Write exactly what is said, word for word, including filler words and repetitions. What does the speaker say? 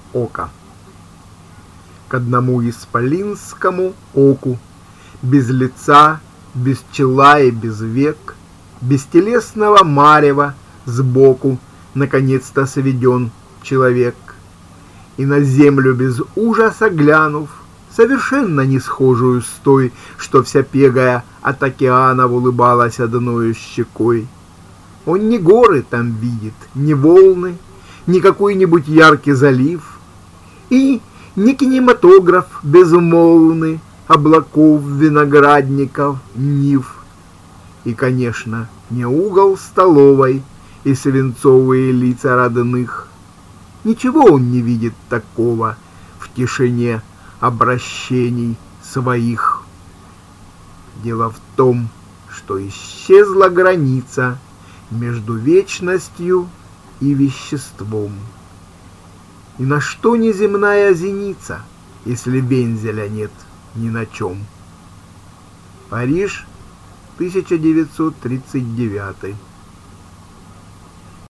ока. К одному исполинскому оку, без лица, без чела и без век, бестелесного марева сбоку, наконец-то сведен человек. И на землю без ужаса глянув, совершенно не схожую с той, что вся пегая от океана улыбалась одною щекой. Он не горы там видит, не волны, не какой-нибудь яркий залив, и не кинематограф безмолвный облаков, виноградников, нив, и, конечно, не угол столовой и свинцовые лица родных. Ничего он не видит такого в тишине обращений своих. Дело в том, что исчезла граница между вечностью и веществом. И на что неземная зеница, если вензеля нет ни на чем? Париж, тысяча девятьсот тридцать девятый.